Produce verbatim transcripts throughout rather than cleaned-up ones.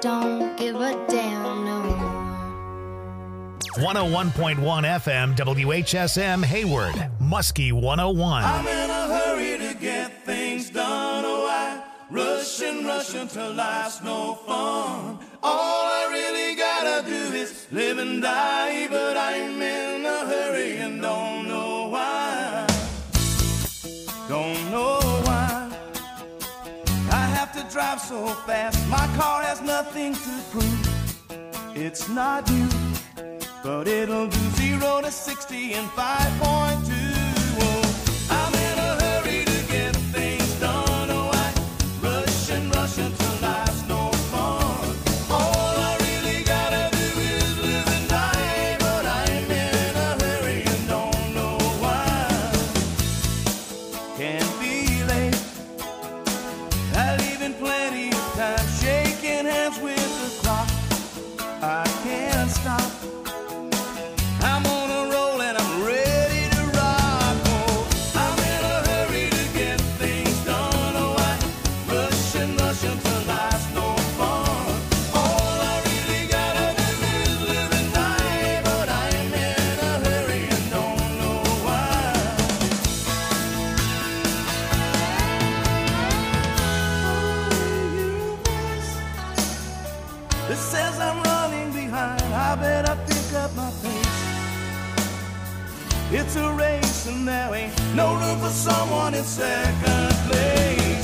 don't give a damn no more. one oh one point one F M, W H S M, Hayward, Muskie one oh one. I'm in a hurry to get things done. Oh, I rush and rush until life's no fun. All I really gotta do is live and die, but I'm in a hurry and don't know why. Don't know why I have to drive so fast. My car has nothing to prove. It's not new, but it'll do zero to sixty in five point two. Oh, I'm in a hurry to get things done. Oh, I rush and rush until life's no fun. All I really gotta do is live and die, but I'm in a hurry and don't know why. Can't be late. I leave in plenty of time, shaking hands with the clock. I can't stop. I'm on a roll and I'm ready to rock. Oh, I'm in a hurry to get things done. Oh, I rush and rush until life's no fun. All I really gotta do is live and die, but I'm in a hurry and don't know why. It says I'm running behind. I better pick up my pace. It's a race and there ain't no room for someone in second place.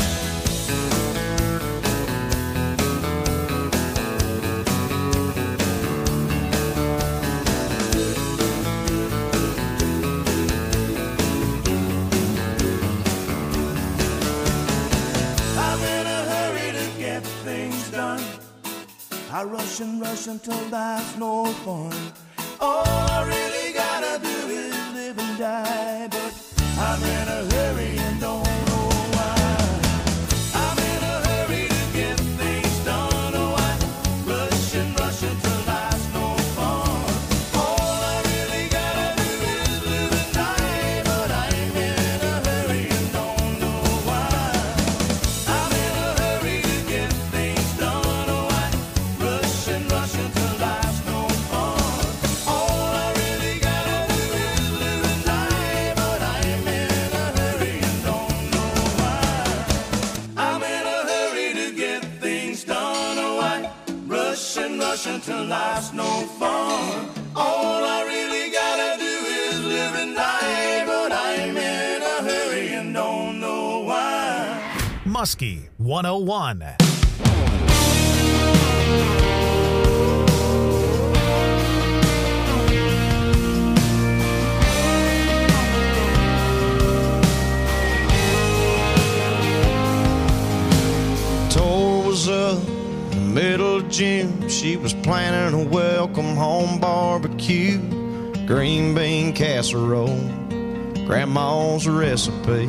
I'm in a hurry to get things done. I rush and rush until life's no fun. All I really gotta do is live and die, but I'm in a hurry and don't know why. I'm in a hurry to get things done. Oh, I rush and rush until life's no fun. All I really gotta do is live and die, but I'm in a hurry and don't know why. I'm in a hurry to get things done. Oh, I rush and rush until life's no fun. All I really gotta do is live and die, but I'm in a hurry and don't know why. I'm in a hurry to get things done. Oh, I rush and rush until life's no fun. All I really gotta do is live and die, but I'm in a hurry and don't know why. Muskie one oh one. Tour was up in the middle of June. She was planning a welcome home barbecue, green bean casserole, grandma's recipe.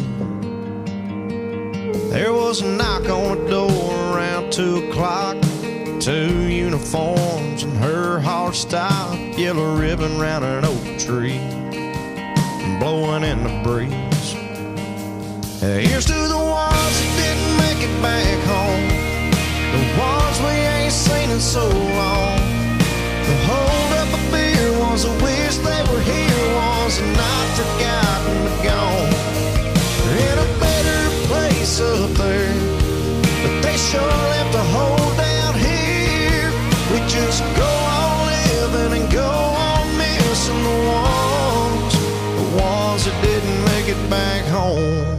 There was a knock on the door around two o'clock. Two uniforms and her heart stopped. Yellow ribbon round an oak tree, blowing in the breeze. Here's to the ones that didn't make it back home, the ones we ain't seen in so long. The hold up a beer was a wish they were here, was a not forgotten but gone. They're in a better place up there, but they sure left a hole down here. We just go on living and go on missing the ones, the ones that didn't make it back home.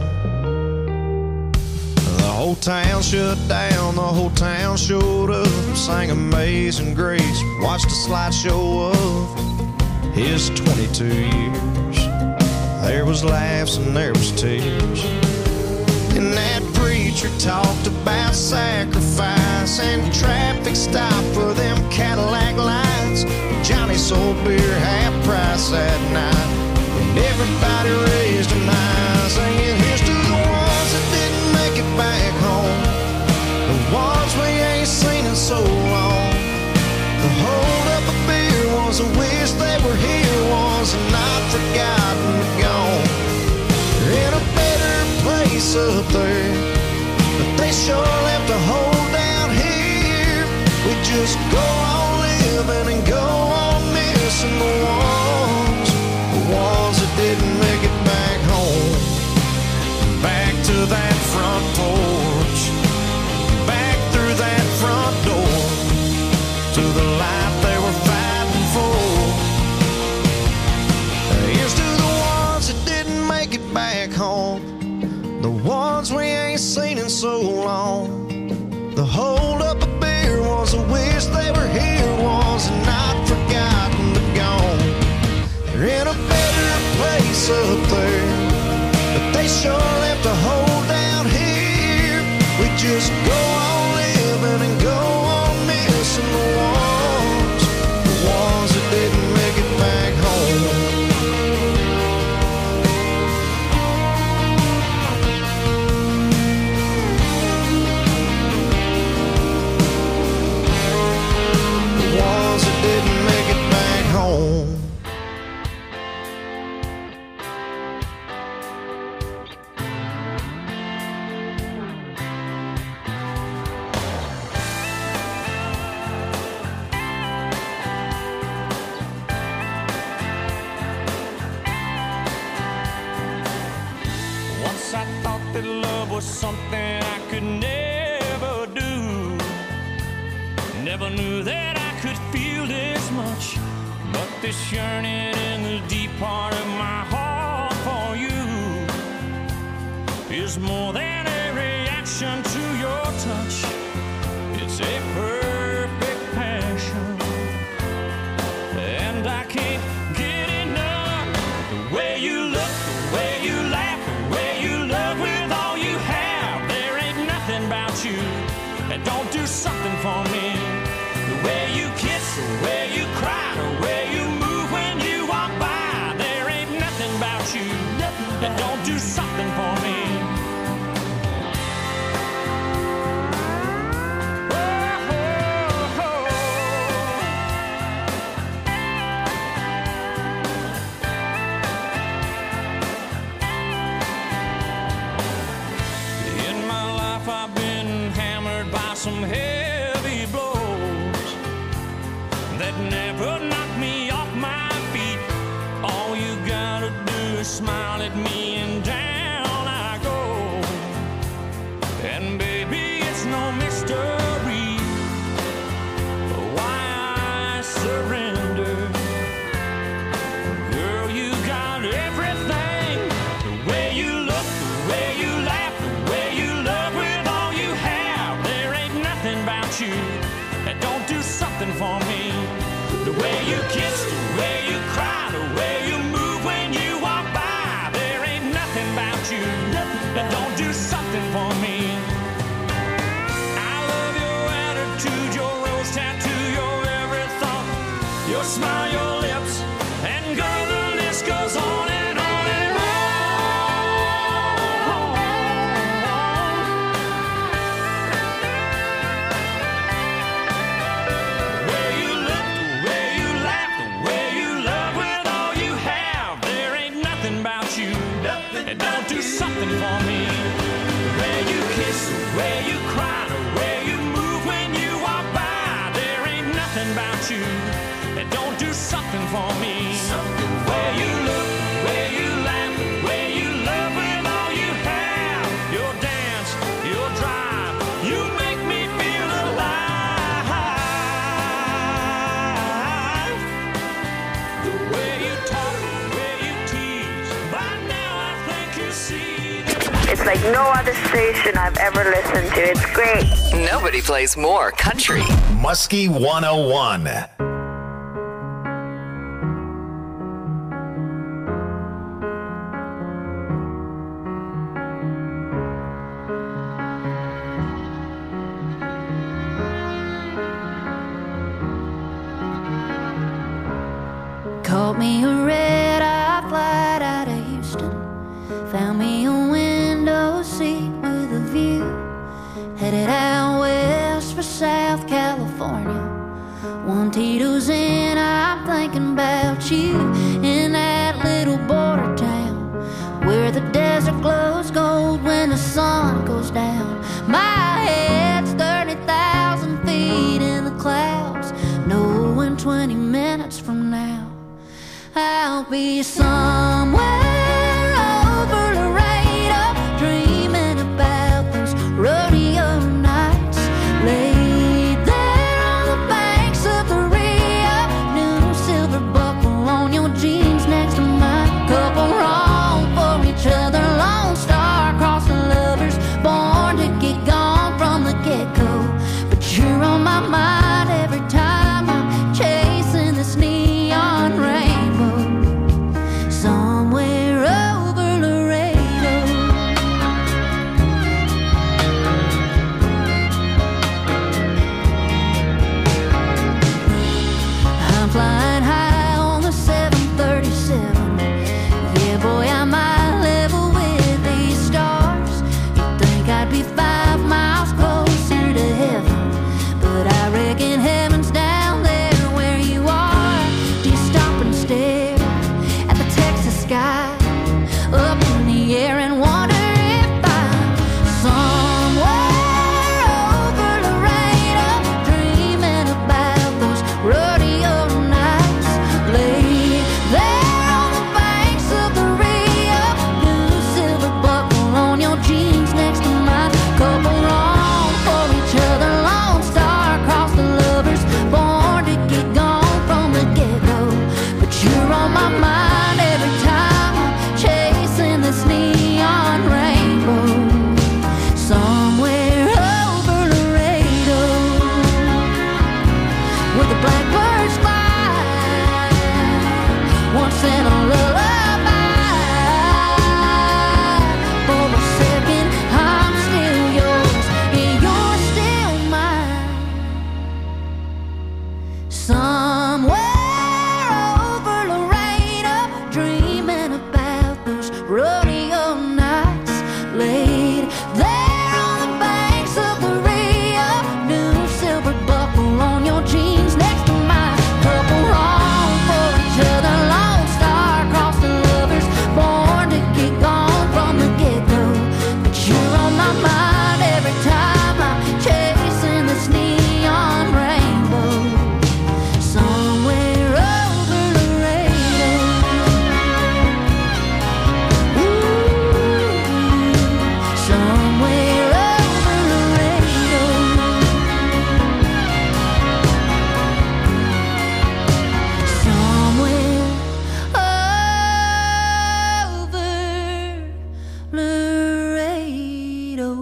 The whole town shut down, the whole town showed up, sang Amazing Grace, watched a slideshow of his twenty-two years. There was laughs and there was tears, and that preacher talked about sacrifice and traffic stop for them Cadillac lights. Johnny sold beer half price that night, and everybody raised an eye, singing here's to the ones that didn't make it back home, the ones we ain't seen in so long. The hold up a beer was a wish they were here, was not forgotten but gone. They're in a better place up there, but they sure left a hole down here. We just go on living and go on missing the ones, the ones that didn't make it back home. Back to that front porch, back through that front door, to the life they were fighting for. Here's to the ones that didn't make it back home, the ones we ain't seen in so long. The hold up a beer was a wish they were here, was not forgotten but gone. They're in a better place up there, but they sure left a hole down here. We just go on living and go on missing the ones, the ones that didn't make it back home. Ones that didn't make it back home. Once I thought that love was something I could never do. Never knew that I could feel this much, but this yearning in the deep part of my heart for you is more than a reaction to your touch. It's a perfect passion, and I can't get enough. The way you look, the way you laugh, the way you love with all you have. There ain't nothing about you that don't do something for me. The way you kiss, the way you cry, the way you move when you walk by. There ain't nothing about you that don't do something for me. Oh, oh, oh. In my life I've been hammered by some heavy blows that never knocked me off my feet. All you gotta do is smile at me and down I go. And baby, it's no mystery why I surrender. Girl, you got everything. The way you look, the way you laugh, the way you love with all you have. There ain't nothing about you that don't do something for me. The way you kiss, the way you cry, the way you move when you walk by. There ain't nothing about you that don't do something for me. I love your attitude, your rose tattoo, your every thought, your smile, your lips, and girl, the list goes on and on and on. The way you look, the way you laugh, the way you love with all you have. There ain't nothing about you that don't do something for me. The way you kiss, the way you cry, the way you move when you walk by. There ain't nothing about you that don't do something for me. The way you look, the way you laugh, the way you love with all you have. Your dance, your drive, you make me feel alive. The way you talk, the way you tease, by now I think you see that. It's like no other station I've ever listened to. It's great. Nobody plays more country. Muskie one oh one. Caught me a red-eye flight out of Houston. Found me a window seat with a view. Headed out west for South California. One Tito's in, I'm thinking about you. In that little border town where the desert glows gold when the sun goes down. My head's thirty thousand feet in the clouds. be somewhere over Laredo, dreaming about those rodeo nights. Laid there on the banks of the Rio, new silver buckle on your jeans next to mine. Couple wrong for each other, Lone Star across the lovers, born to get gone from the get-go. But you're on my mind every time I'm chasing this neon rainbow. Somewhere over Laredo. I'm flying high on the seven thirty-seven. Yeah, boy, I might level with these stars. You'd think I'd be five miles closer to heaven, but I reckon heaven's down there where you are. Do you stop and stare at the Texas sky up in the air and wonder if I'm somewhere over Laredo, dreaming about those rodeo nights. Laid there on the banks of the Rio, new silver buckle on your jeans next to mine. Couple wrong for each other, Lone Star across the lovers, born to get gone from the get-go. But you're on my mind every time I'm chasing this neon rainbow. Somewhere over Laredo, where the blackbirds fly, once in a lullaby. For a second, I'm still yours, and you're still mine. Somewhere over Laredo, dreaming about those rodeo nights. Laid there on the banks of the Rio, new silver buckle on your jeans next to mine. Couple wrong for each other, Lone Star across the lovers, born to get gone from the get-go. But you're on my mind every time I'm chasing this neon rainbow. Somewhere over Laredo. Ooh, somewhere over Laredo. Somewhere over Laredo.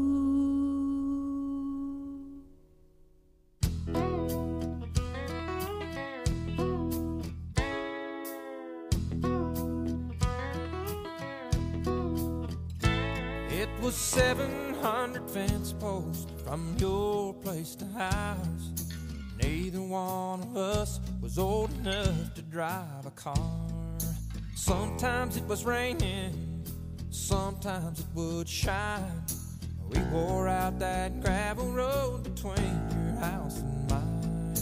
It was seven hundred fence posts from your place to ours. Neither one of us was old enough to drive a car. Sometimes it was raining, sometimes it would shine. We wore out that gravel road between your house and mine.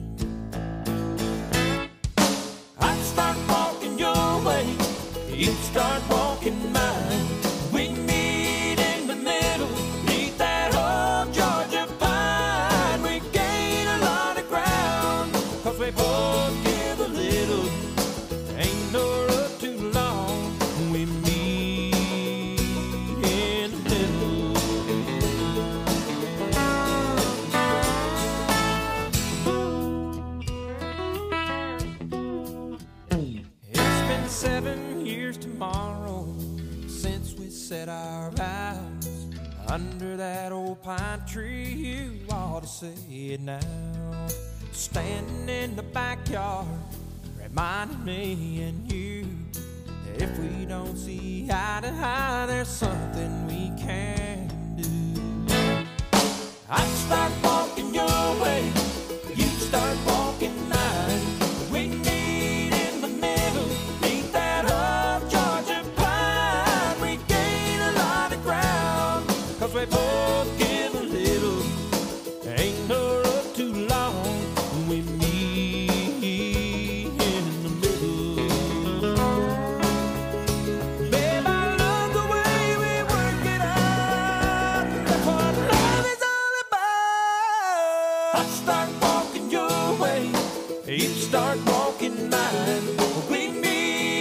I'd start walking your way, you'd start walking mine. We meet in the middle, neath that old Georgia pine. We gain a lot of ground, cause we both give a little. Ain't no road too long, we meet in the middle. It's been seven years tomorrow since we said our vows under that old pine tree. You ought to say it now. Standing in the backyard, reminding me and you that if we don't see eye to eye, there's something we can do. I'd start walking your way, you'd start walking mine. We meet in the middle, neath that old Georgia pine. We gain a lot of ground, cause we both give a little. Ain't no road too long, we meet in the middle. Babe, I love the way we work it out. That's what love is all about. I start walking your way, you start walking mine. We meet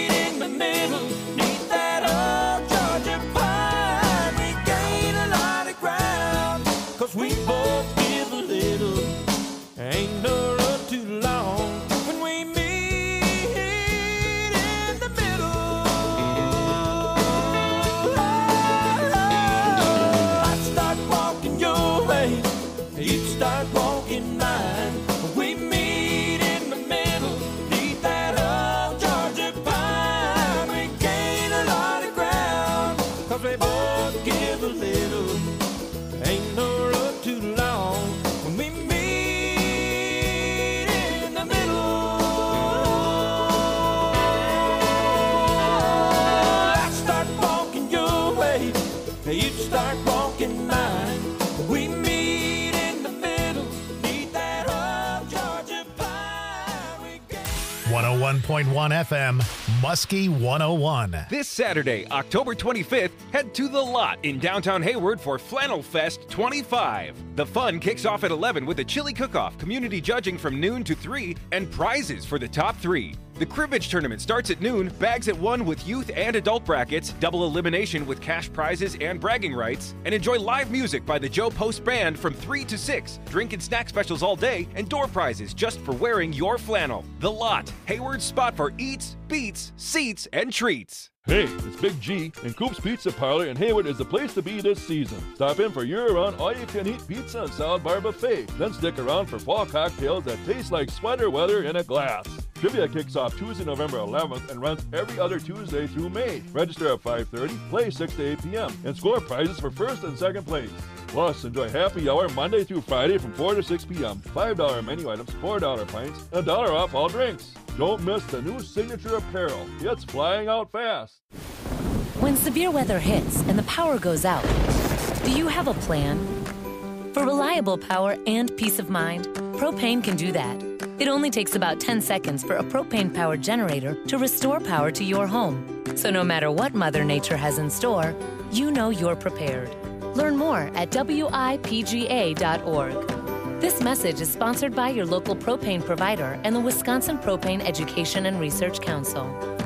one oh one point one F M, Muskie one oh one. This Saturday, October twenty-fifth, head to The Lot in downtown Hayward for Flannel Fest twenty-five. The fun kicks off at eleven with a chili cook-off, community judging from noon to three, and prizes for the top three. The cribbage tournament starts at noon, bags at one with youth and adult brackets, double elimination with cash prizes and bragging rights, and enjoy live music by the Joe Post Band from three to six, drink and snack specials all day, and door prizes just for wearing your flannel. The Lot, Hayward's spot for eats, beats, seats, and treats. Hey, it's Big G, and Coop's Pizza Parlor in Hayward is the place to be this season. Stop in for year-round all-you-can-eat pizza and salad bar buffet. Then stick around for fall cocktails that taste like sweater weather in a glass. Trivia kicks off Tuesday, November eleventh, and runs every other Tuesday through May. Register at five thirty, play six to eight p.m., and score prizes for first and second place. Plus, enjoy happy hour Monday through Friday from four to six p.m. five dollar menu items, four dollar pints, and a dollar off all drinks. Don't miss the new signature apparel. It's flying out fast. When severe weather hits and the power goes out, do you have a plan? For reliable power and peace of mind, Propane can do that. It only takes about ten seconds for a propane-powered generator to restore power to your home. So no matter what Mother Nature has in store, you know you're prepared. Learn more at W I P G A dot org. This message is sponsored by your local propane provider and the Wisconsin Propane Education and Research Council.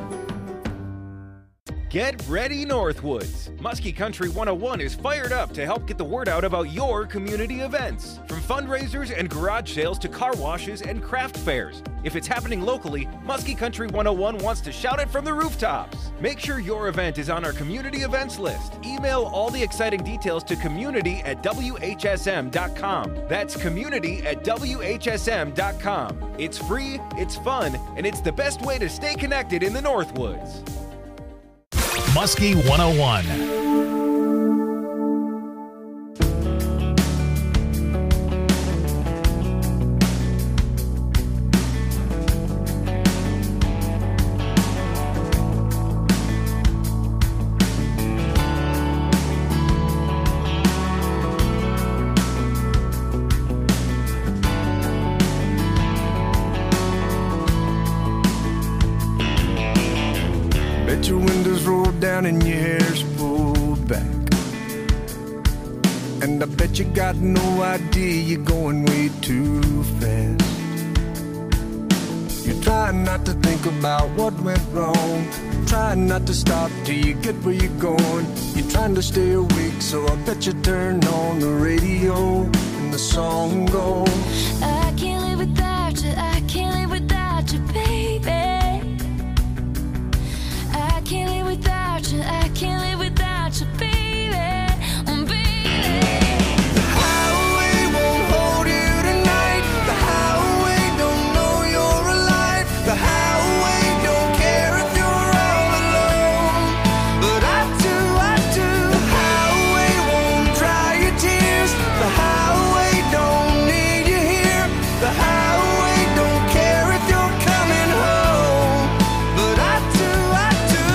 Get ready, Northwoods. Muskie Country one oh one is fired up to help get the word out about your community events. From fundraisers and garage sales to car washes and craft fairs. If it's happening locally, Muskie Country one oh one wants to shout it from the rooftops. Make sure your event is on our community events list. Email all the exciting details to community at W H S M dot com. That's community at W H S M dot com. It's free, it's fun, and it's the best way to stay connected in the Northwoods. Muskie one oh one. Bet your windows rolled down and your hair's pulled back. And I bet you got no idea you're going way too fast. You're trying not to think about what went wrong, trying not to stop till you get where you're going. You're trying to stay awake, so I bet you turn on the radio and the song goes, I can't live without you, I can't live without you, baby. I can't live without you, I can't live without you, baby, oh, baby. The highway won't hold you tonight. The highway don't know you're alive. The highway don't care if you're all alone. But I do, I do. The highway won't dry your tears. The highway don't need you here. The highway don't care if you're coming home. But I do, I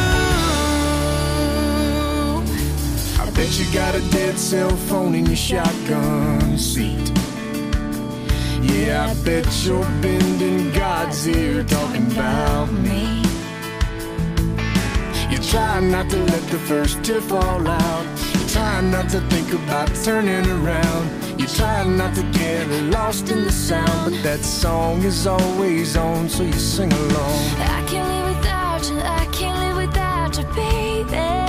do. I bet you got a dead cell phone in your shotgun seat. Yeah, I bet you're bending God's ear talking about me. You're trying not to let the first tear fall out. You're trying not to think about turning around. You're trying not to get lost in the sound. But that song is always on, so you sing along. I can't live without you, I can't live without you, baby.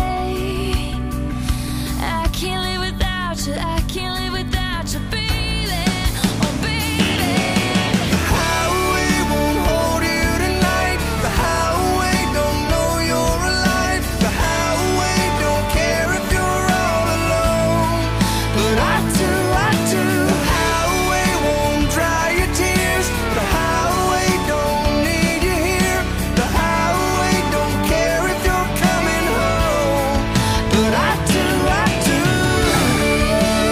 I can't live without you, I can't live without you, baby, oh, baby. The highway won't hold you tonight. The highway don't know you're alive. The highway don't care if you're all alone. But I do, I do. The highway won't dry your tears. The highway don't need you here. The highway don't care if you're coming home. But I do, I do.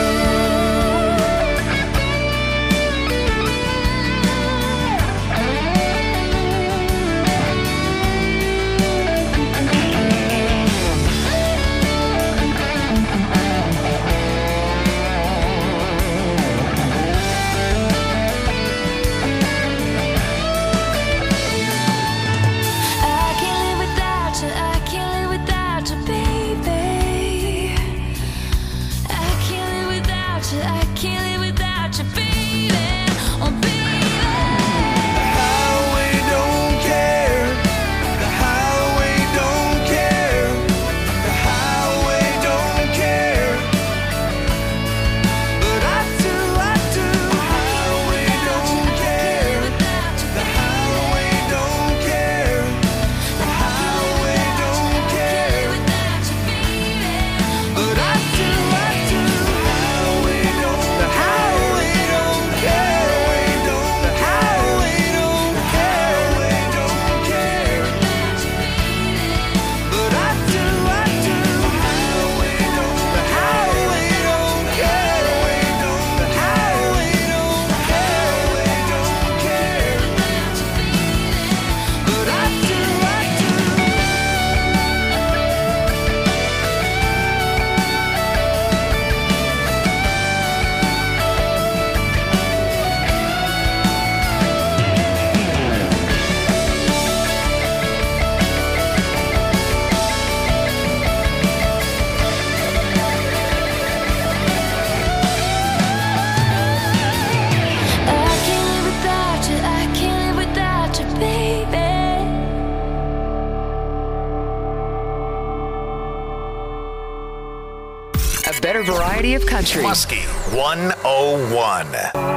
wider variety of country. Muskie one oh one.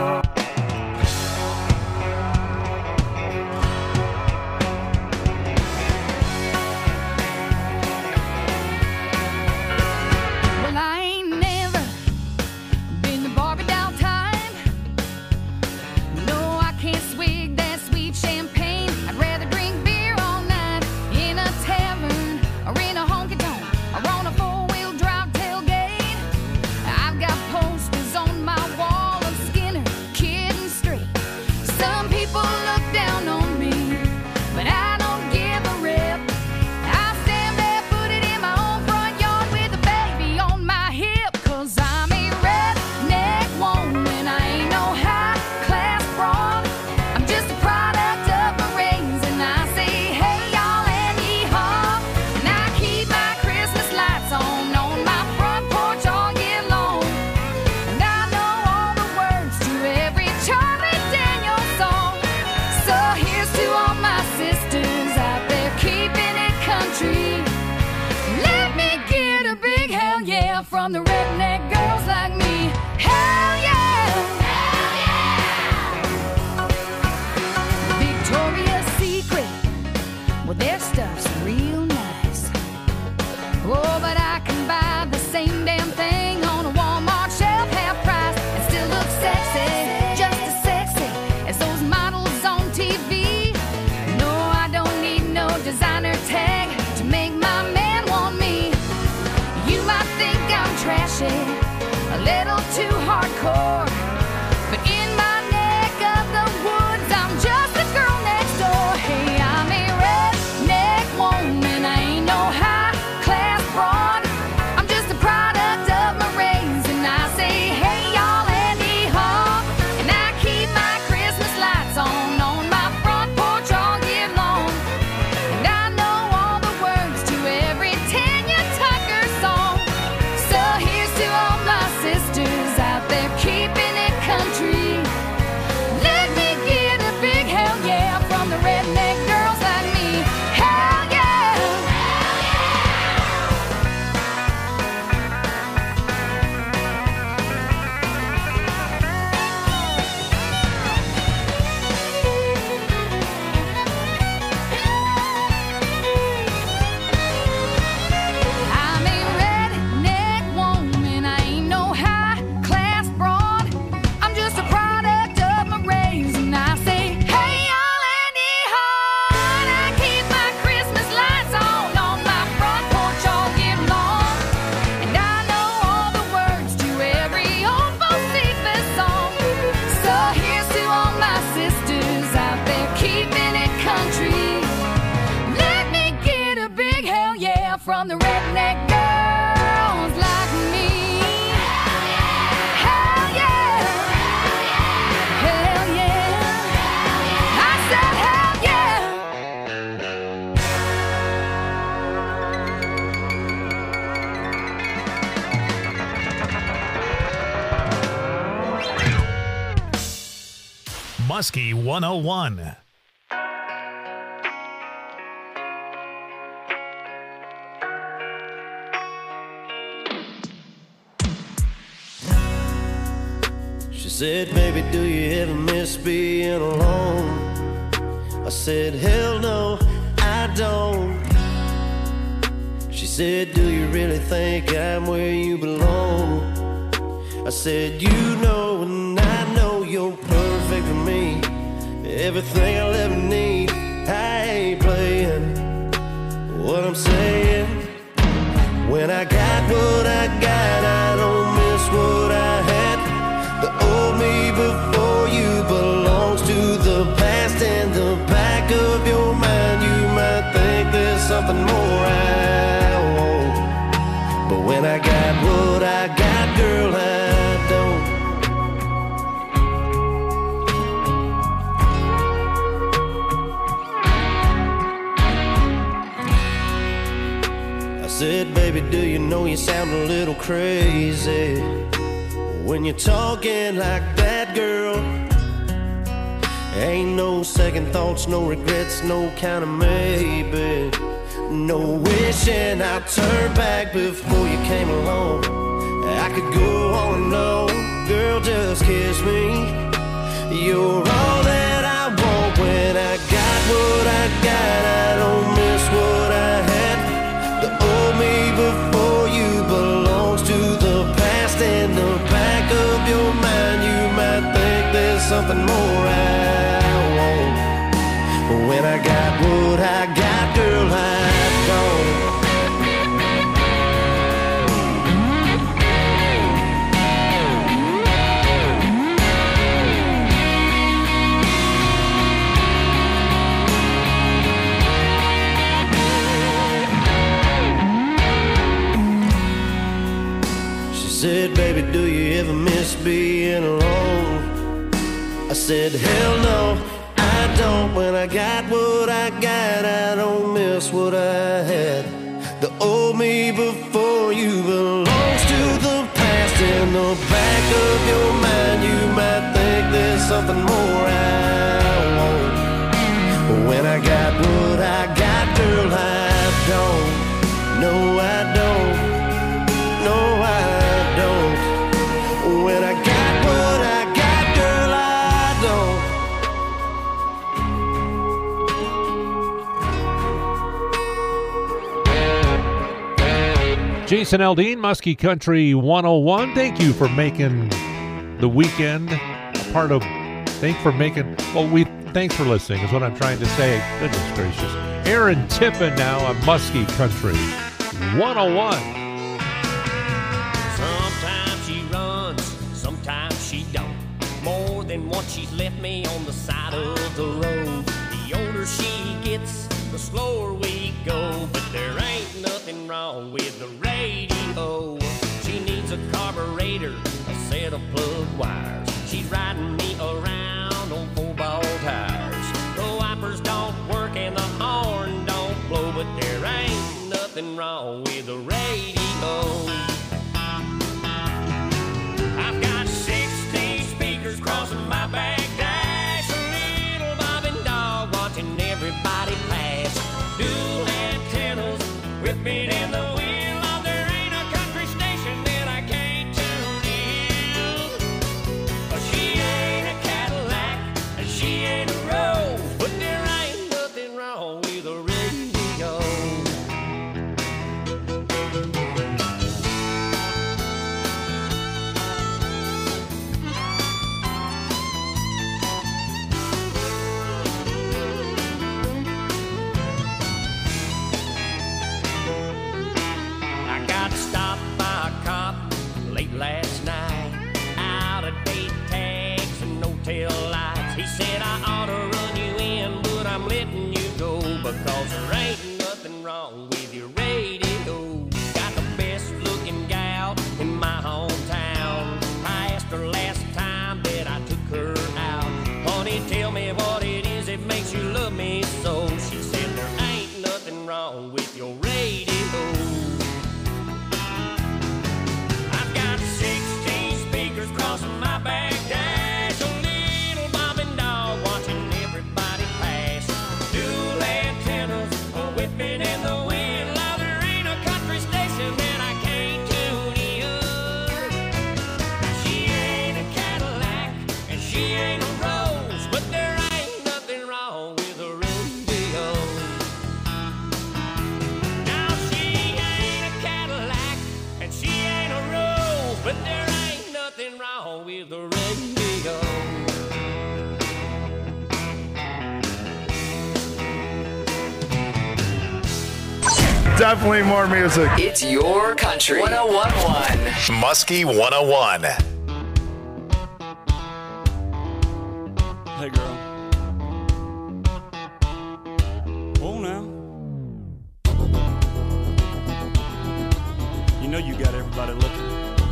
From the redneck girls like me, hell yeah, hell yeah. Victoria's Secret, well their stuff's real nice. Oh, but I can buy the same damn thing on a Walmart shelf, half price, and still look sexy, just as sexy as those models on T V. No, I don't need no designer tag to make my man want me. You might think I'm trashy, a little too hardcore, but in my neck of the woods, I'm just a girl next door. Hey, I'm a redneck woman, I ain't no high-class broad. I'm just a product of my race, and I say, hey, y'all, and hee-haw. And I keep my Christmas lights on on my front porch all year long. And I know all the words to every Tanya Tucker song. So here's to all my sisters out there keeping it country. Let me get a big hell yeah from the redneck girls like me. Hell yeah! I'm a redneck woman, I ain't no high-class broad. I'm just a product of my race, and I say, hey, y'all, and hee-haw. And I keep my Christmas lights on on my front porch all year long. And I know all the words to every old Bocephus song. So here's to all my sisters out there keeping it country. Let me get a big hell yeah from the redneck girls like me. Hell yeah! Hell yeah! I said hell yeah! Muskie one oh one. She said, baby, do you ever miss being alone? I said, hell no, I don't. She said, do you really think I'm where you belong? I said, you know and I know you're perfect for me. Everything I'll ever need, I ain't playing. What I'm saying, when I got what I got, I don't miss what I had. The old me before you belongs to the past. In the back of your mind, you might think there's something more I want. But when I got what I got, girl, I don't. I said, baby, do you know you sound a little crazy when you're talking like that, girl? Ain't no second thoughts, no regrets, no kind of maybe. No wishing I'd turn back before you came along. I could go on and on, girl, just kiss me. You're all that I want when I got what I got. I don't miss what I had. The old me before you belongs to the past. In the back of your mind, you might think there's something more I want. But when I got what I got, girl, I don't. Said, baby, do you ever miss being alone? I said, hell no, I don't. When I got what I got, I don't miss what I had. The old me before you belongs to the past. In the back of your mind, you might think there's something more I want. But when I got what I got, girl, I don't. No, I don't. No, I don't. When I got what I got, girl, I don't. Jason Aldean, Muskie Country one oh one. Thank you for making the weekend a part of. Thanks for making. Well, we thanks for listening. Is what I'm trying to say. Goodness gracious. Aaron Tippin now on Muskie Country one oh one. More than once she's left me on the side of the road. The older she gets, the slower we go. But there ain't nothing wrong with the radio. She needs a carburetor, a set of plug wires. She's riding me around on four-ball tires. The wipers don't work and the horn don't blow. But there ain't nothing wrong with the radio. I've got sixteen speakers crossing my back dash, a little bobbing dog watching everybody pass. Dual antennas whipping in the wheel. Oh, there ain't a country station that I can't tune in. Oh, she ain't a Cadillac and she ain't a Rose, but there ain't nothing wrong with a radio. Last night, out of date tags and no tail lights. He said I ought to run you in, but I'm letting you go because there ain't nothing wrong with your radio. Got the best looking gal in my hometown. I asked her last time that I took her out, honey, tell me what it is that makes you love me so. She said there ain't nothing wrong with your radio. Crossing my back dash, a little bobbing dog watching everybody pass. Dual antennas whipping in the wind. Now there ain't a country station that I can't tune in. She ain't a Cadillac and she ain't a Rose, but there ain't nothing wrong with a radio. Now she ain't a Cadillac and she ain't a Rose, but there ain't nothing wrong with the radio. Definitely more music. It's your country. one oh one point one. Muskie one oh one. Hey, girl. Oh, now. You know you got everybody looking.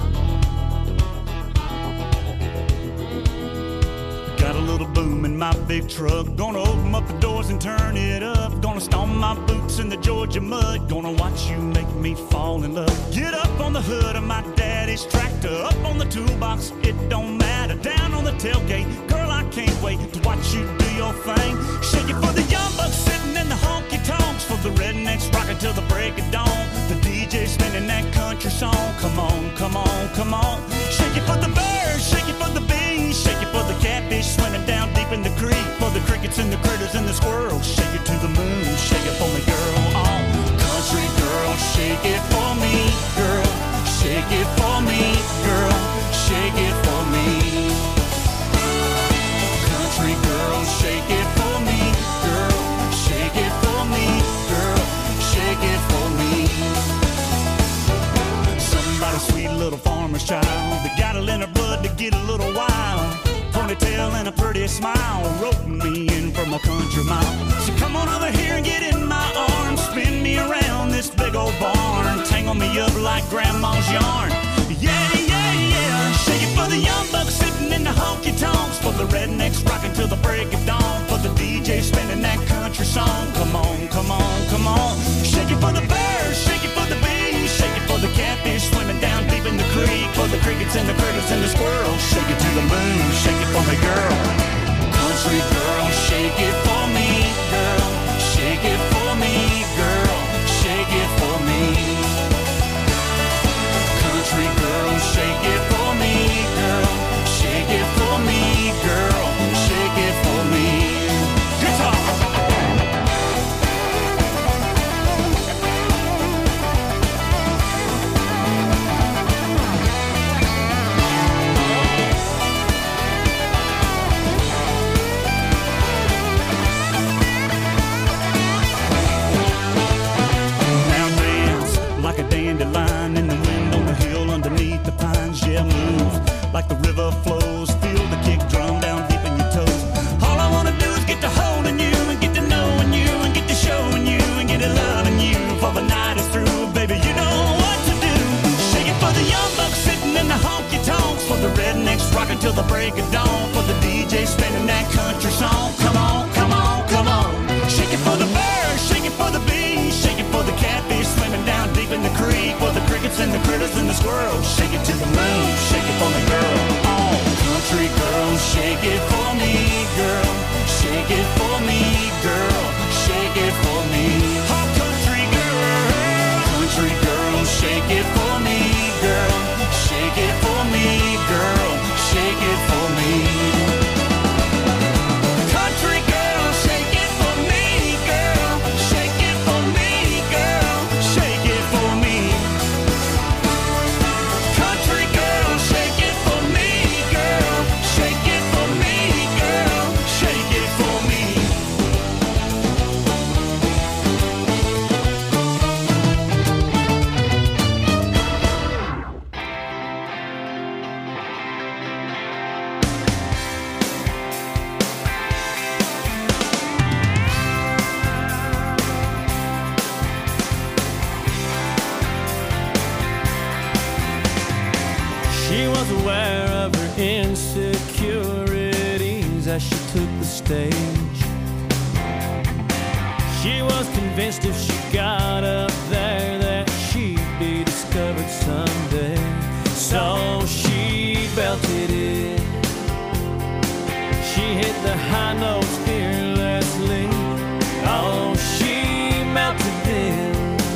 Got a little boom in my big truck. Gonna open up the doors and turn it up. Gonna stomp my boots in the Georgia mud. Gonna watch you make me fall in love. Get up on the hood of my daddy's tractor. Up on the toolbox, it don't matter. Down on the tailgate, girl, I can't wait to watch you do your thing. Shake it for the young bucks sitting in the honky tonks. For the rednecks rocking till the break of dawn. The D J spinning that country song. Come on, come on, come on. Shake it for the birds, shake it for the bees, shake it for the catfish swimming down deep in the creek, for the crickets and the critters and the squirrels. Shake it to the moon, shake it for me, girl. Oh, country girl, shake it for me, girl. Shake it for me, girl. Shake it for me. Country girl, shake it for me, girl. Shake it for me, girl. Shake it for me. Somebody sweet little farmer's child that got it in her blood to get a little wild. Ponytail and a pretty smile, roping me in from a country mile. So come on over here and get in my arms, spin me around this big old barn, tangle me up like grandma's yarn. Yeah, yeah, yeah. Shake it for the young bucks sitting in the honky tonks, for the rednecks rocking till the break of dawn, for the D J spinning that country song. Come on, come on, come on. Shake it for the birds, shake it for the bees, shake it for the catfish swimming down deep in the creek, for the crickets and the critters and the squirrels. Shake it to the moon, shake it for me, girl. Country girl, shake it for me, girl. Shake it for me, girl. Shake it for me. Country girl, shake it for me, girl. Shake it for me, girl. Shake it for me. Guitar. Like a dandelion in the wind on the hill underneath the pines. Yeah, move like the river flows. Feel the kick drum down deep in your toes. All I wanna do is get to holding you and get to knowing you and get to showing you and get to loving you. For the night is through, baby, you know what to do. Shake it for the young bucks sitting in the honky tonks, for the rednecks rocking till the break of dawn, for the D J spinning that country song. Come on, come on, come on. Shake it for the birds, shake it for the bees, shake it for the catfish swimming down deep in the creek, for the crickets and the critters and the squirrels. Shake it to the moon, shake it for me, girl. Oh, country girl, shake it for me, girl. Shake it for me, girl. Shake it for me. Oh, country girl, country girl, shake it for me, girl. Shake it for me, girl. Shake it for me. Country girl, shake it for me, girl. Shake it for me, girl. Shake it for me. Country girl, shake it for me, girl. Shake it for me, girl. Shake it for me. She was aware of her insecurities as she took the stage. She was convinced if she got up there that she'd be discovered someday. So she belted it. She hit the high notes fearlessly. Oh, she melted them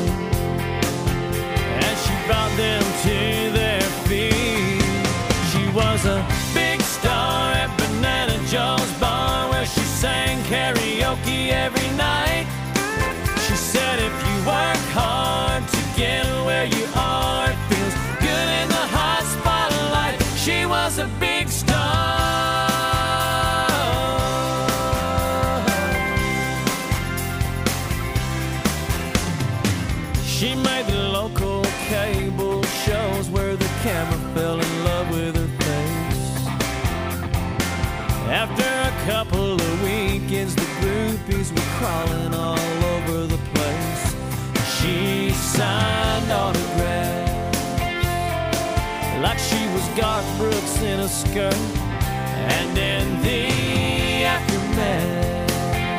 as she brought them to their feet. She was a big star at Banana Joe's bar, where she sang karaoke every night. She said if you work hard to get where you are, it feels good in the hot spotlight. She was a big star. She made the local cable shows where the camera fell in love with her face. After a couple of weekends, the groupies were crawling all over the place. She signed autographs like she was Garth Brooks in a skirt. And in the aftermath,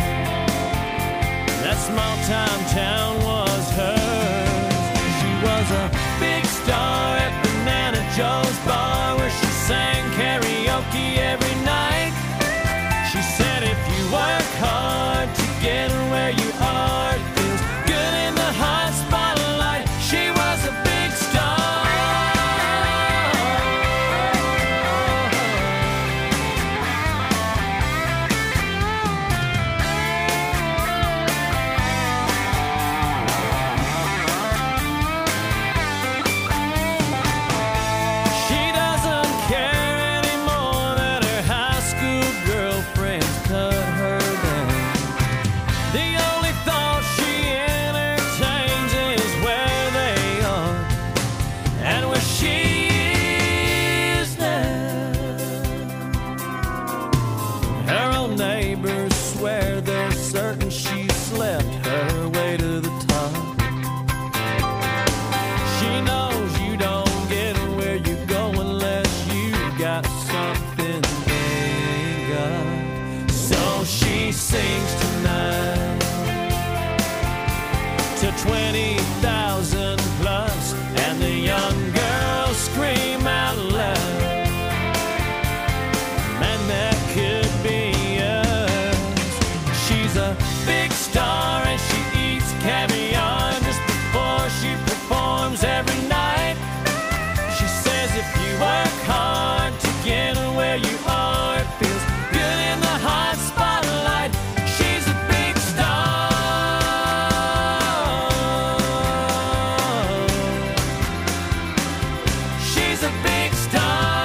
that small-time town was hers. She was a big star at Banana Joe's bar, where she sang karaoke every night. She said if you work hard to get where you are, it feels good in the hot spotlight. She was a big star. she sings tonight to twenty thousand plus, and the young girls scream out loud, man, that could be us. She's a big star and she eats caviar just before she performs every night. She says if you work hard to get where you are, it feels good in the hot spotlight. She's a big star. She's a big star.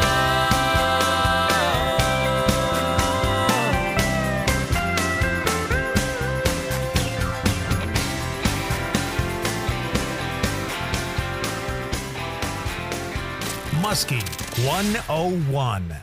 Muskie one oh one.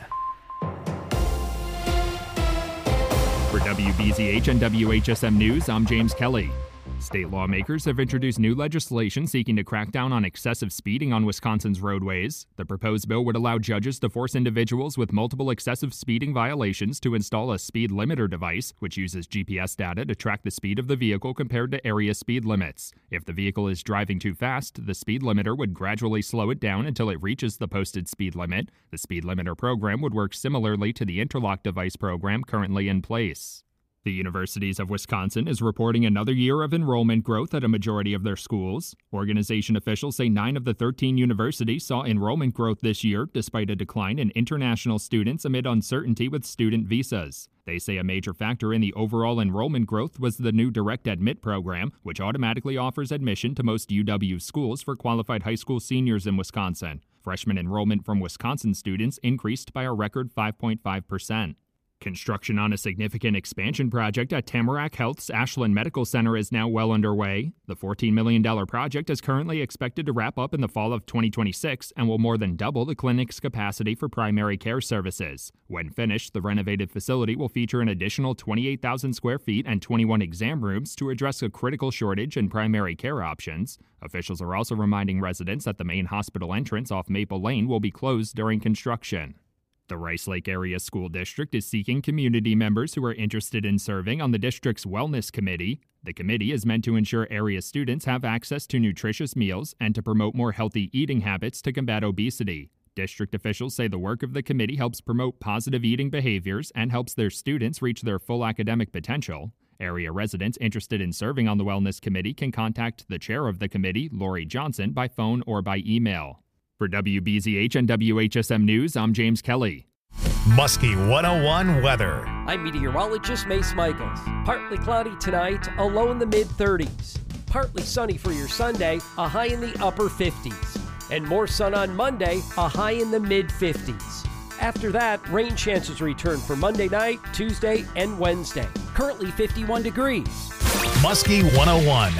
For W B Z H and W H S M News, I'm James Kelly. State lawmakers have introduced new legislation seeking to crack down on excessive speeding on Wisconsin's roadways. The proposed bill would allow judges to force individuals with multiple excessive speeding violations to install a speed limiter device, which uses G P S data to track the speed of the vehicle compared to area speed limits. If the vehicle is driving too fast, the speed limiter would gradually slow it down until it reaches the posted speed limit. The speed limiter program would work similarly to the interlock device program currently in place. The Universities of Wisconsin is reporting another year of enrollment growth at a majority of their schools. Organization officials say nine of the thirteen universities saw enrollment growth this year, despite a decline in international students amid uncertainty with student visas. They say a major factor in the overall enrollment growth was the new Direct Admit program, which automatically offers admission to most U W schools for qualified high school seniors in Wisconsin. Freshman enrollment from Wisconsin students increased by a record five point five percent. Construction on a significant expansion project at Tamarack Health's Ashland Medical Center is now well underway. The fourteen million dollars project is currently expected to wrap up in the fall of twenty twenty-six and will more than double the clinic's capacity for primary care services. When finished, the renovated facility will feature an additional twenty-eight thousand square feet and twenty-one exam rooms to address a critical shortage in primary care options. Officials are also reminding residents that the main hospital entrance off Maple Lane will be closed during construction. The Rice Lake Area School District is seeking community members who are interested in serving on the district's Wellness Committee. The committee is meant to ensure area students have access to nutritious meals and to promote more healthy eating habits to combat obesity. District officials say the work of the committee helps promote positive eating behaviors and helps their students reach their full academic potential. Area residents interested in serving on the Wellness Committee can contact the chair of the committee, Lori Johnson, by phone or by email. For W B Z H and W H S M News, I'm James Kelly. Muskie one oh one weather. I'm meteorologist Mace Michaels. Partly cloudy tonight, a low in the mid thirties. Partly sunny for your Sunday, a high in the upper fifties. And more sun on Monday, a high in the mid fifties. After that, rain chances return for Monday night, Tuesday, and Wednesday. Currently fifty-one degrees. Muskie one oh one.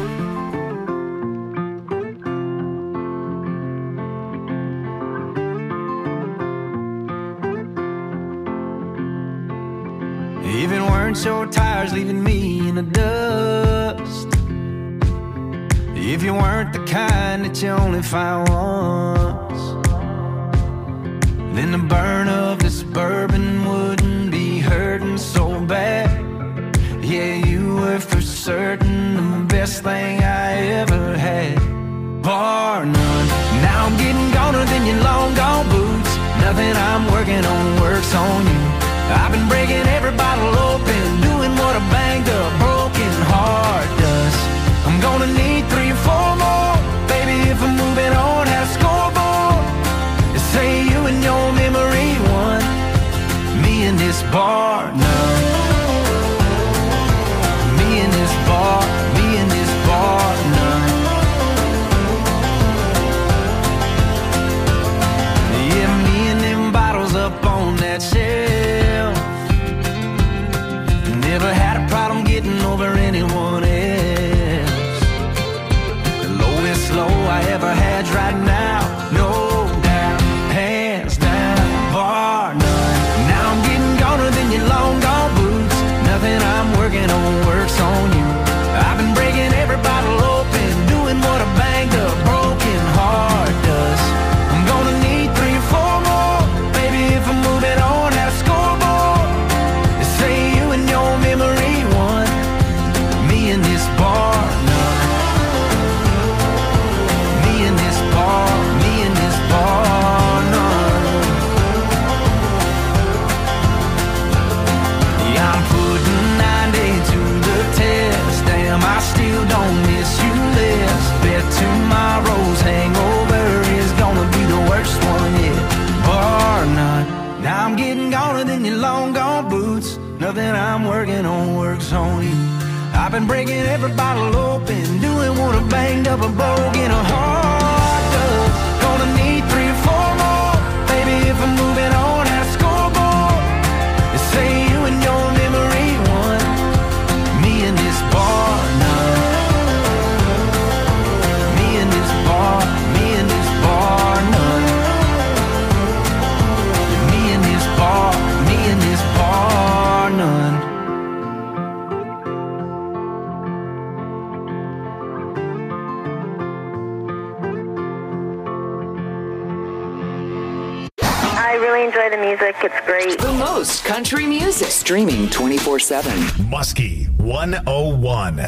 If it weren't your tires leaving me in the dust, if you weren't the kind that you only find once, then the burn of this bourbon wouldn't be hurting so bad. Yeah, you were for certain the best thing I ever had, bar none. Now I'm getting goner than your long gone boots. Nothing I'm working on works on you. I've been breaking every bottle open, doing what a banged up broken heart does. I'm gonna need three or four more, baby, if I'm moving on at a scoreboard. They say you and your memory won, me and this bar none. Me and this bar, me and this bar none. Yeah, me and them bottles up on that shelf. Never had a problem getting over anyone else. The lowest low I ever had's right now, no doubt, hands down, bar none. Now I'm getting goner than your long gone boots. Nothing I'm working on works on you. I've been breaking every bottle open, doing what a banged up broken heart does. I'm gonna need three or four more, baby, if I'm moving on at a scoreboard. They say you and your memory works on you. I've been breaking every bottle open, doing what I banged up and broke in a heart does. Gonna need three or four more, baby, if I'm moving on that scoreboard. They say you and your memory won, me and this bar now. Me and this bar, me and this bar none. Me and this bar, me and this bar none. I really enjoy the music. It's great. The most country music. Streaming twenty-four seven. Muskie one oh one.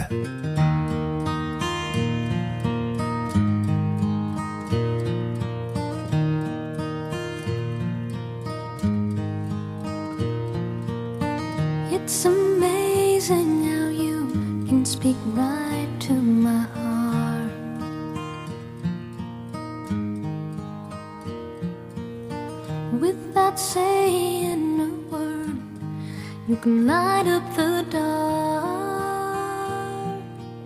It's amazing how you can speak right to my heart. Without saying a word, you can light up the dark.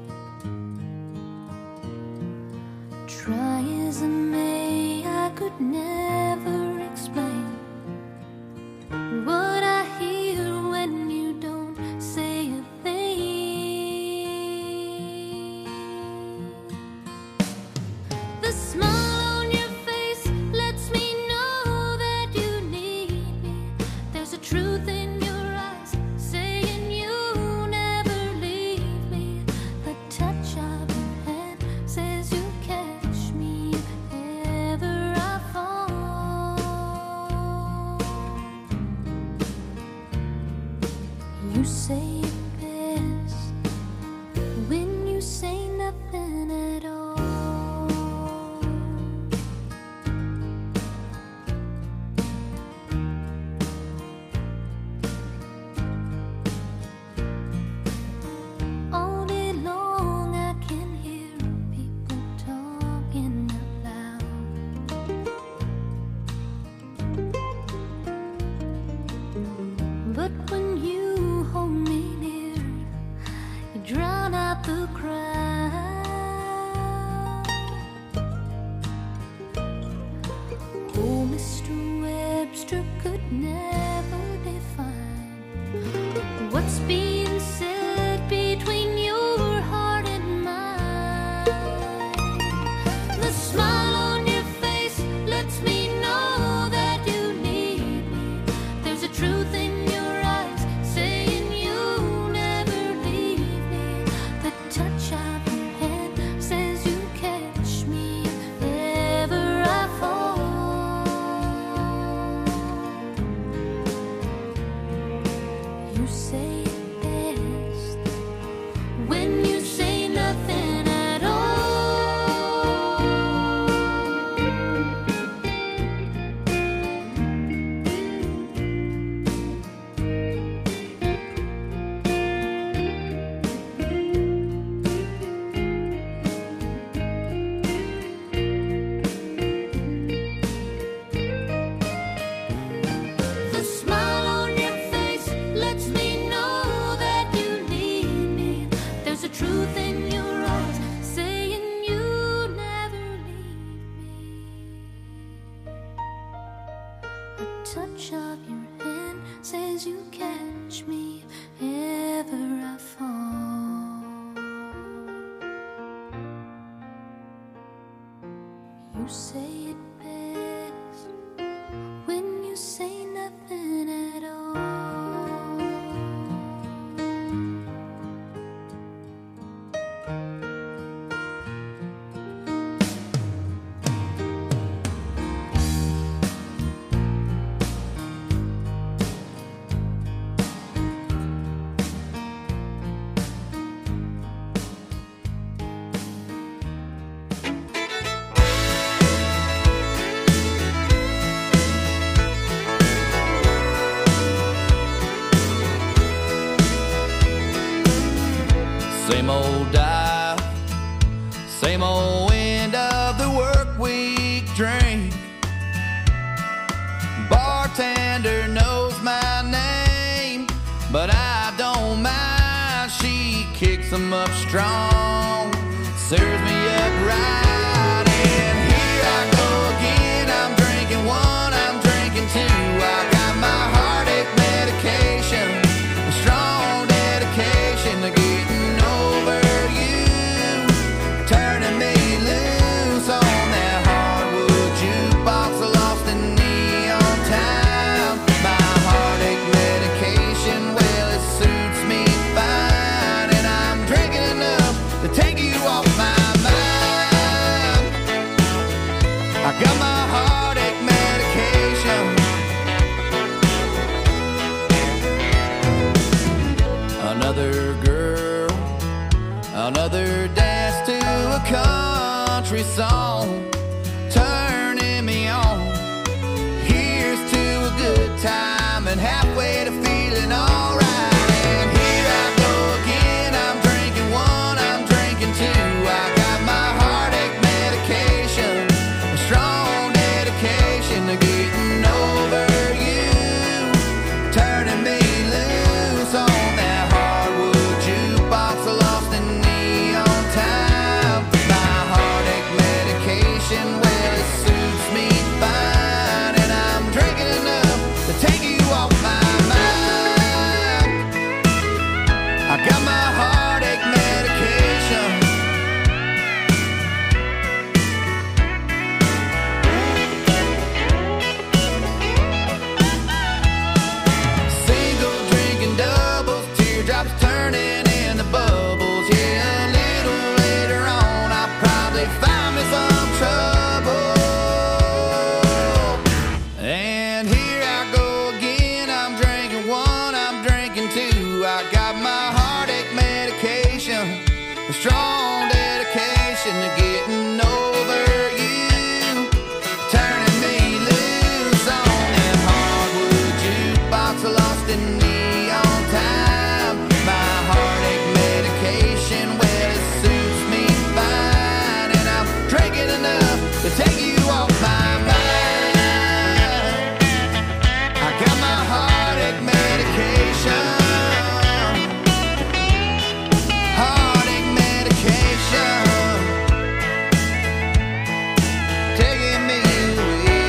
Try as I may, I could never explain what I hear when you don't say a thing. The smile on your face lets me know that you need me. There's a truth in your eyes saying you never leave me. The touch of your hand says you catch me if ever I fall. You say it best when you say nothing at all. All day long I can hear people talking out loud. But when you hold me near, you drown out the crowd. Oh, Mister Webster could never define what's being said between your heart and mine. The smile on your face lets me know that you need me. There's a truth in your eyes saying you never leave me. The touch of your hand says you catch me if ever I fall. You say it best when you say nothing at all. The smile on your face lets me know that you need me. There's a truth in your eyes saying you never leave me. A touch of your hand says you catch me if ever I fall. You say it best when you say nothing at all. Same old dial, same old end of the work week drink. Bartender knows my name, but I don't mind. them up strong, serves me up right. And here I go again, I'm drinking one, I'm drinking two. I got my heartache medication, a strong dedication to getting over you, turning me loose on that hardwood jukebox, lost in neon town. My heartache medication, well, it suits me fine, and I'm drinking enough to take you off my mind. I got my heartache medication. Another girl, another dance to a country song, turning me on. Here's to a good time and halfway to feeling alright. And here I go again, I'm drinking one, I'm drinking two. I got my heartache medication, a strong dedication to getting over you, turning me loose on that hardwood jukebox, lost in neon time. My heartache medication, well, it suits me fine, and I'm drinking enough to take you off my mind. I got my heartache medication. Single drinking doubles, teardrops turning into bubbles. Yeah, a little later on, I'll probably find me some trouble. And here I go again, I'm drinking one, I'm drinking two. I got my heartache medication, a strong dedication to getting over you, turning me loose on that hardwood jukebox, lost in neon time. My heartache medication, well, it suits me fine, and I'm drinking enough to take you off my mind. I got my heartache medication, heartache medication, taking me away.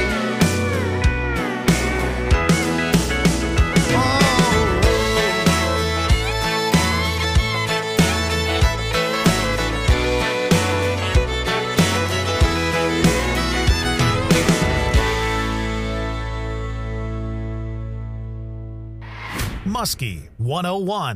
Oh. Muskie one oh one.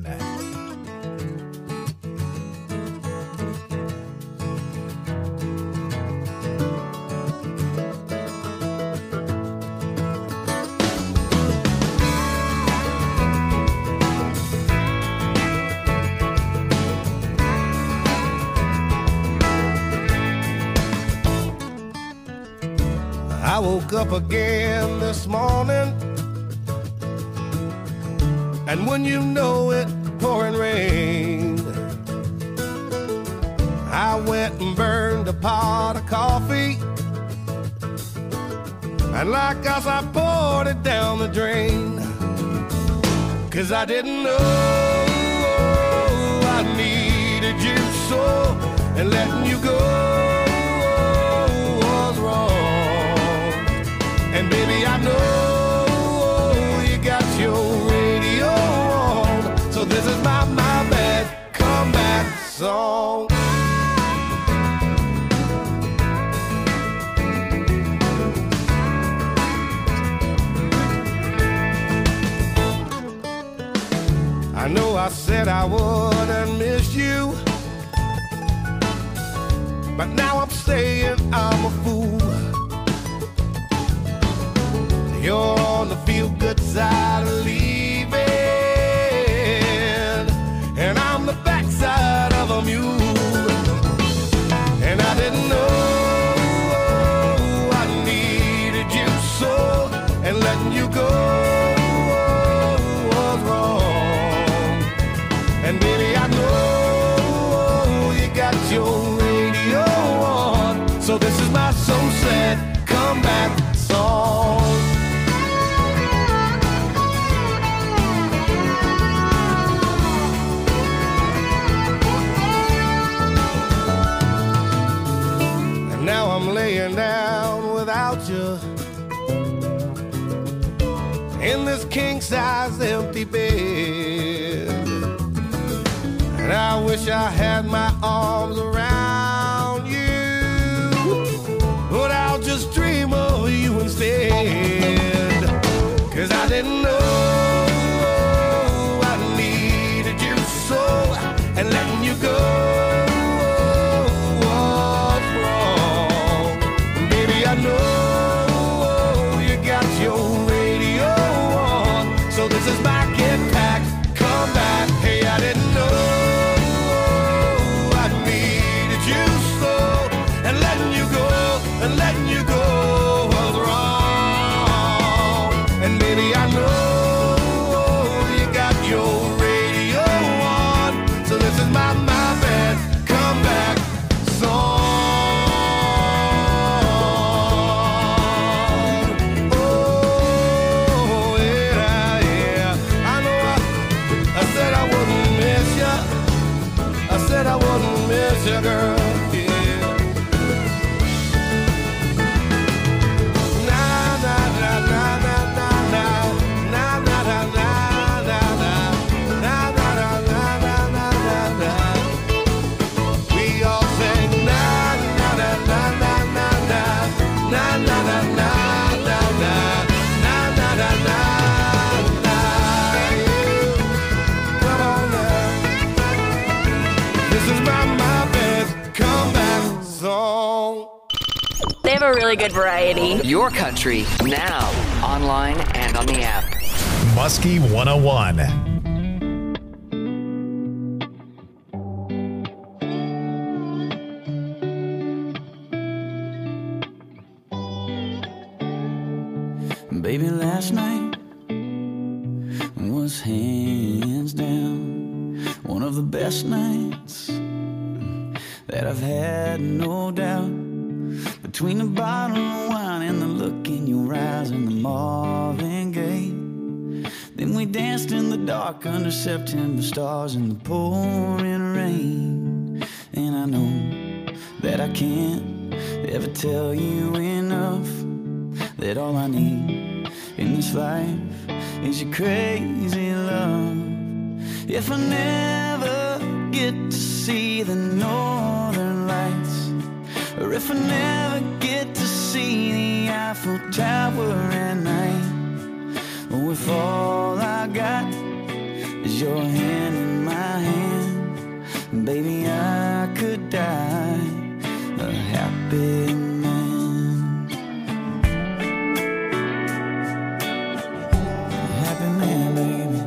I woke up again this morning, and when you know it, pouring rain. I went and burned a pot of coffee, and like us, I poured it down the drain. Cause I didn't know I needed you so, and letting you go was wrong. And baby, I know you got your radio on, so this is my, my bad comeback song. I know I said I wouldn't miss you, but now I'm saying I'm a fool. You're on the feel-good side of leaving, and I'm the backside of a mule. And I didn't know I needed you so, and letting you go was wrong. And baby, I know you got your radio on, so this is my so sad comeback song. this king-size empty bed. And I wish I had my arms around you, but I'll just dream of you instead. Cause I didn't know I needed you so, and letting you go was wrong. Baby, I know you got your radio on, so this is my get back, come back. Hey, I didn't know I needed you so, and letting you go, and letting you go was wrong. And baby, I know you got your radio on, so this is my, my bad, come back song. Oh, yeah, yeah. I know I, I said I wouldn't miss ya. I said I wouldn't miss ya, girl. They have a really good variety. Your country, now, online and on the app. Muskie one oh one. Baby, last night was hands down one of the best nights that I've had, no doubt. Between the bottle of wine and the look in your eyes and the Marvin Gaye, then we danced in the dark under September stars in the pouring rain. And I know that I can't ever tell you enough that all I need in this life is your crazy love. If I never get to see the northern lights, or if I never get to see the Eiffel Tower at night, or if all I got is your hand in my hand, baby, I could die a happy man. Happy man, baby.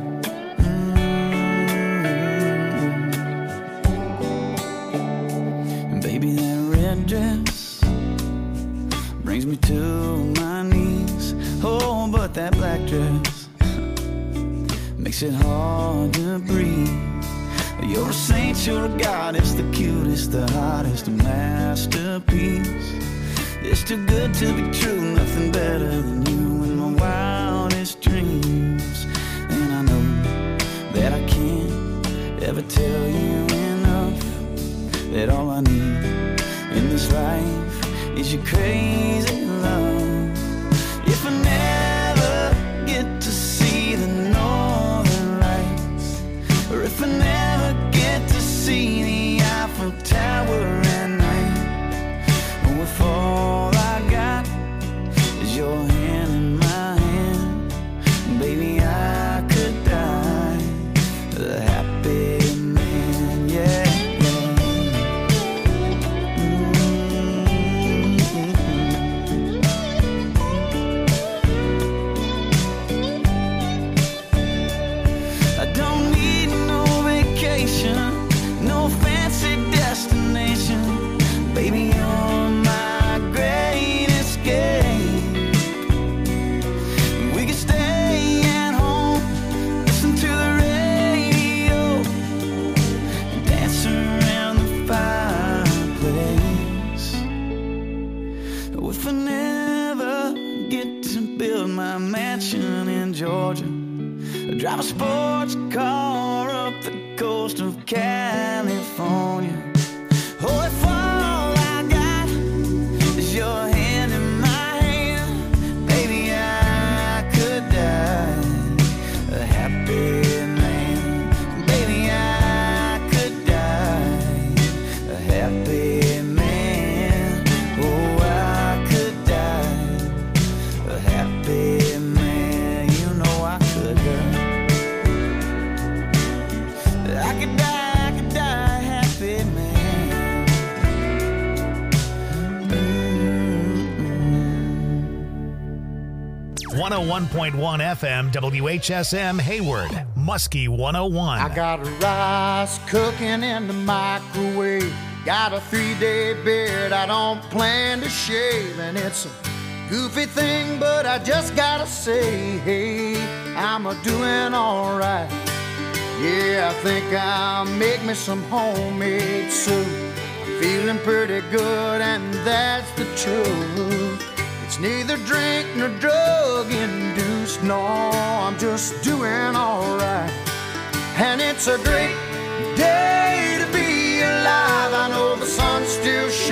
Mm-hmm. Baby, that red dress brings me to my knees. Oh, but that black dress makes it hard to breathe. You're a saint, you're a goddess, the cutest, the hottest, a masterpiece. It's too good to be true, nothing better than you in my wildest dreams. And I know that I can't ever tell you enough that all I need in this life is your crazy love. If I never get to see the northern lights, or if I never get to see the Eiffel Tower at night, or if all I got is your hand in my hand, baby, I could die a happy man, yeah. No fancy destination, baby, you're my great escape. We could stay at home, listen to the radio, dance around the fireplace. If I never get to build my mansion in Georgia, drive a sports car up the coast of California. Oh, if all I got is your hand in my hand, baby, I could die could die, I could die a happy man. one oh one point one F M W H S M Hayward, Muskie one oh one. I got a rice cooking in the microwave. Got a three-day beard I don't plan to shave. And it's a goofy thing, but I just gotta say, hey, I'm a doing all right. Yeah, I think I'll make me some homemade soup. I'm feeling pretty good, and that's the truth. It's neither drink nor drug induced. No, I'm just doing all right. And it's a great